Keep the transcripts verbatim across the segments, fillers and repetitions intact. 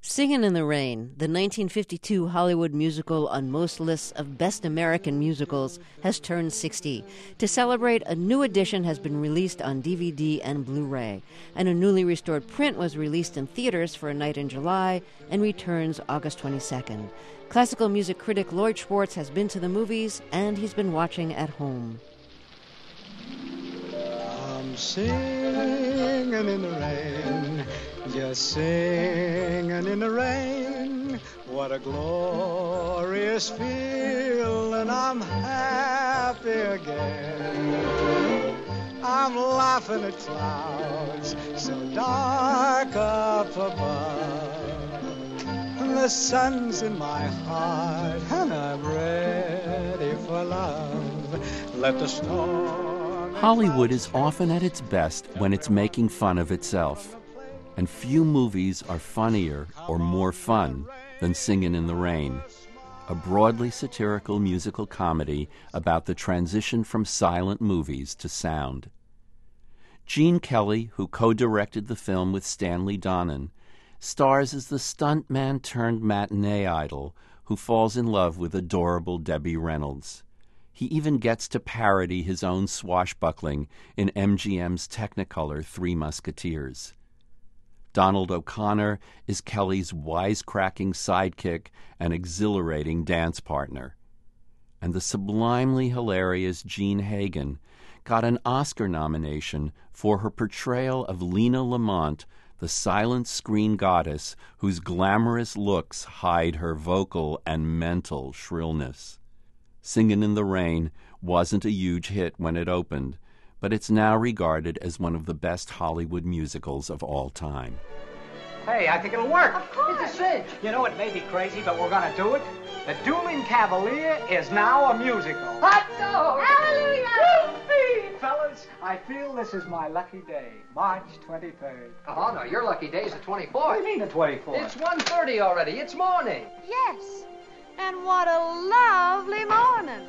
Singin' in the Rain, the nineteen fifty-two Hollywood musical on most lists of Best American Musicals, has turned sixty. To celebrate, a new edition has been released on D V D and Blu-ray, and a newly restored print was released in theaters for a night in July and returns August twenty-second. Classical music critic Lloyd Schwartz has been to the movies, and he's been watching at home. I'm singing in the rain, just singing in the rain. What a glorious feeling, I'm happy again. I'm laughing at clouds so dark up above. The sun's in my heart and I'm ready for love. Let the storm. Hollywood is often at its best when it's making fun of itself. And few movies are funnier or more fun than Singin' in the Rain, a broadly satirical musical comedy about the transition from silent movies to sound. Gene Kelly, who co-directed the film with Stanley Donen, stars as the stuntman turned matinee idol who falls in love with adorable Debbie Reynolds. He even gets to parody his own swashbuckling in M G M's Technicolor Three Musketeers. Donald O'Connor is Kelly's wisecracking sidekick and exhilarating dance partner. And the sublimely hilarious Jean Hagen got an Oscar nomination for her portrayal of Lena Lamont, the silent screen goddess whose glamorous looks hide her vocal and mental shrillness. Singin' in the Rain wasn't a huge hit when it opened, but it's now regarded as one of the best Hollywood musicals of all time. Hey, I think it'll work. Of course. It's a cinch. You know, it may be crazy, but we're going to do it. The Dueling Cavalier is now a musical. Hot dog! Hallelujah! Whoopee! Fellas, I feel this is my lucky day, March twenty-third. Oh, no, your lucky day's the What do twenty-fourth. you mean the twenty-fourth? It's one thirty already. It's morning. Yes, and what a lovely morning.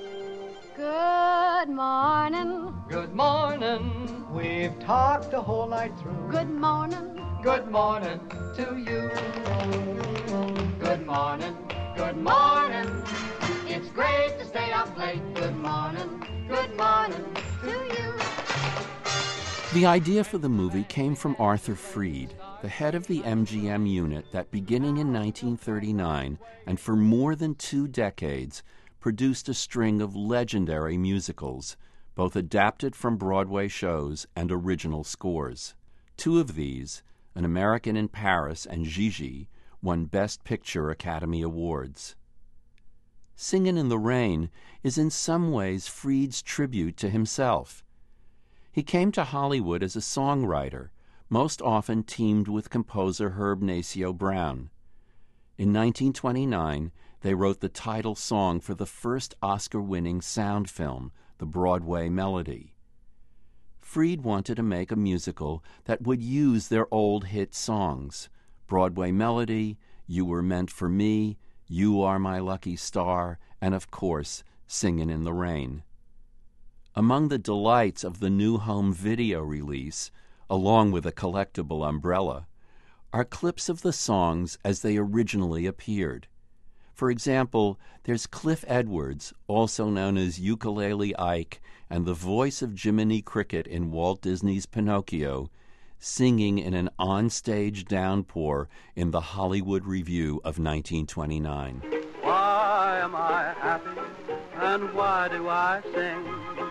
Good morning. Good morning. We've talked the whole night through. Good morning. Good morning to you. Good morning. Good morning. It's great to stay up late. Good morning. Good morning to you. The idea for the movie came from Arthur Freed, the head of the M G M unit that, beginning in nineteen thirty-nine and for more than two decades, produced a string of legendary musicals, both adapted from Broadway shows and original scores. Two of these, An American in Paris and Gigi, won Best Picture Academy Awards. Singin' in the Rain is in some ways Freed's tribute to himself. He came to Hollywood as a songwriter, most often teamed with composer Herb Nasio Brown. In nineteen twenty-nine, they wrote the title song for the first Oscar-winning sound film, The Broadway Melody. Freed wanted to make a musical that would use their old hit songs, Broadway Melody, You Were Meant for Me, You Are My Lucky Star, and of course, Singin' in the Rain. Among the delights of the new home video release, along with a collectible umbrella, are clips of the songs as they originally appeared. For example, there's Cliff Edwards, also known as Ukulele Ike, and the voice of Jiminy Cricket in Walt Disney's Pinocchio, singing in an onstage downpour in the Hollywood Review of nineteen twenty-nine. Why am I happy and why do I sing?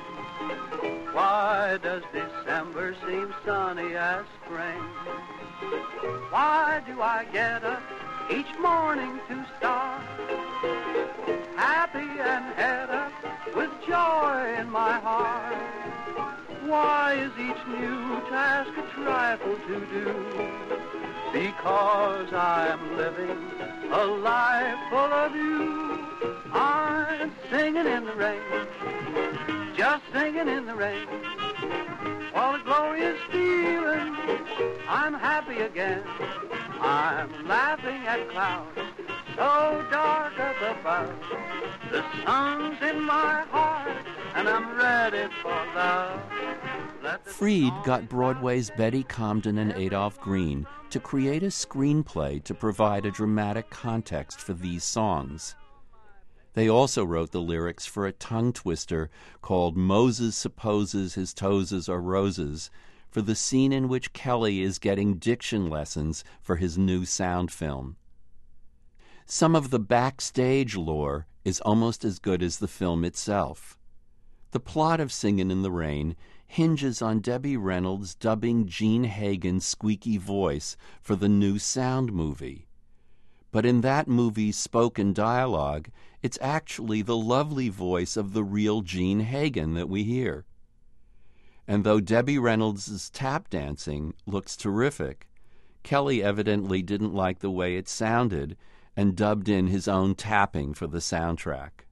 Why does December seem sunny as spring? Why do I get up each morning to start happy and head up with joy in my heart? Why is each new task a trifle to do? Because I'm living a life full of you. I'm singing in the rain, just singing in the rain. What a glorious feeling, I'm happy again. I'm laughing at clouds so dark up above. The sun's in my heart and I'm ready for love. Freed got Broadway's Betty Comden and Adolph Green to create a screenplay to provide a dramatic context for these songs. They also wrote the lyrics for a tongue twister called Moses Supposes His Toeses Are Roses, for the scene in which Kelly is getting diction lessons for his new sound film. Some of the backstage lore is almost as good as the film itself. The plot of Singin' in the Rain hinges on Debbie Reynolds dubbing Gene Hagen's squeaky voice for the new sound movie. But in that movie's spoken dialogue, it's actually the lovely voice of the real Gene Hagen that we hear. And though Debbie Reynolds' tap dancing looks terrific, Kelly evidently didn't like the way it sounded and dubbed in his own tapping for the soundtrack.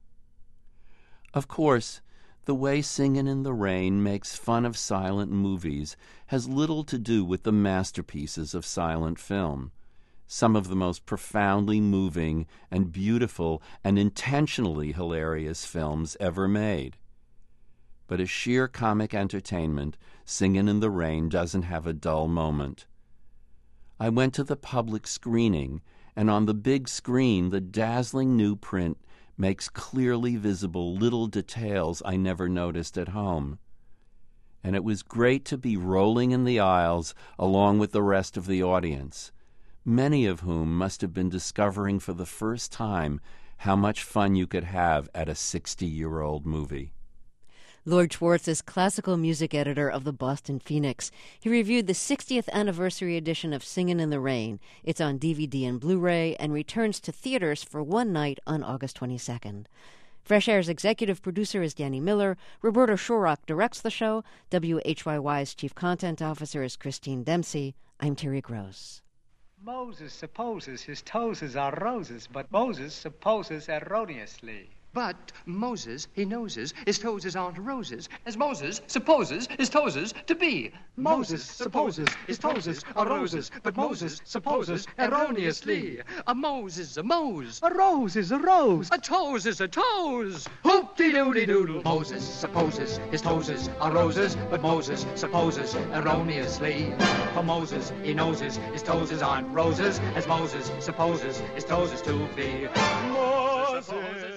Of course, the way Singin' in the Rain makes fun of silent movies has little to do with the masterpieces of silent film, some of the most profoundly moving and beautiful and intentionally hilarious films ever made. But as sheer comic entertainment, Singin' in the Rain doesn't have a dull moment. I went to the public screening, and on the big screen the dazzling new print makes clearly visible little details I never noticed at home. And it was great to be rolling in the aisles along with the rest of the audience, many of whom must have been discovering for the first time how much fun you could have at a sixty-year-old movie. Lord Schwartz is classical music editor of the Boston Phoenix. He reviewed the sixtieth anniversary edition of Singin' in the Rain. It's on D V D and Blu-ray and returns to theaters for one night on August twenty-second. Fresh Air's executive producer is Danny Miller. Roberta Shorrock directs the show. W H Y Y's chief content officer is Christine Dempsey. I'm Terry Gross. Moses supposes his toes are roses, but Moses supposes erroneously. But Moses, he noses, his toes aren't roses, as Moses supposes his toes to be. Moses supposes his toes are roses, but Moses supposes erroneously. A Moses, a Mose. A rose is a rose. A toes is a toes. Hoop-de-doody-doodle. Moses supposes his toes are roses, but Moses supposes erroneously. For Moses, he noses, his toes aren't roses, as Moses supposes his toes to be. Moses